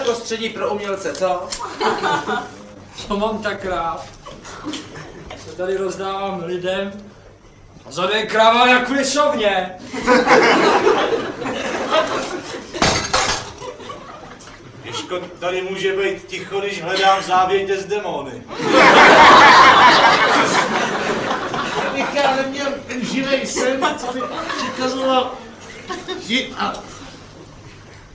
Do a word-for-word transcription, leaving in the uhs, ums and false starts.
prostředí pro umělce, co? Co mám tak rád? Co tady rozdávám lidem? A zade je kráva jak v lisovně. Ježko, tady může být ticho, když hledám závěť z démony. Abych já neměl živej sen, co by přikazoval žít a